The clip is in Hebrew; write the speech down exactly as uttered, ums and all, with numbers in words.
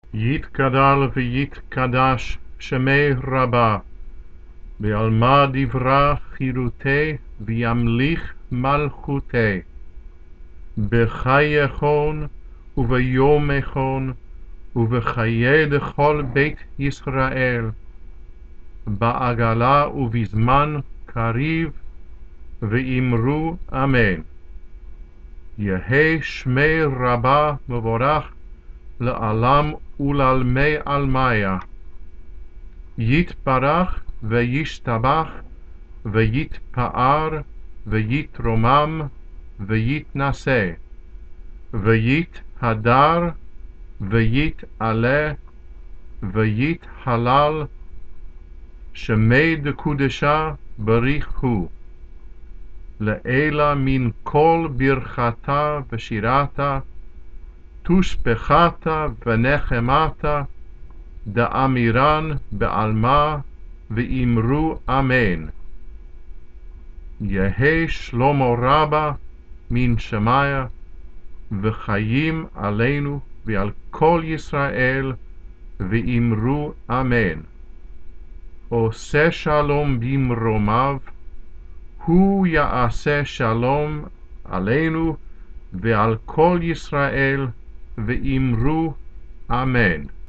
יתגדל ויתקדש שמי רבה, בעלמא דברה חירותי וימליך מלכותי, בחייכון וביומכון ובחיי לכל בית ישראל, בעגלה ובזמן קריב, ואמרו אמן. יהי שמי רבה מבורך לעולם ולעלמי עלמיה. יתברך וישתבח ויתפאר ויתרומם ויתנשא ויתהדר ויתעלה ויתהלל, שמי דקודשה בריך הוא, לעילה מן כל ברכתה ושירתה, תושבחתה ונחמתה, דאמירן בעלמא ואמרו אמן. יהי שלמה רבה מן שמיה, וחיים עלינו ועל כל ישראל, ואמרו אמן. עושה שלום במרומיו, הוא יעשה שלום עלינו ועל כל ישראל, ואמרו אמן.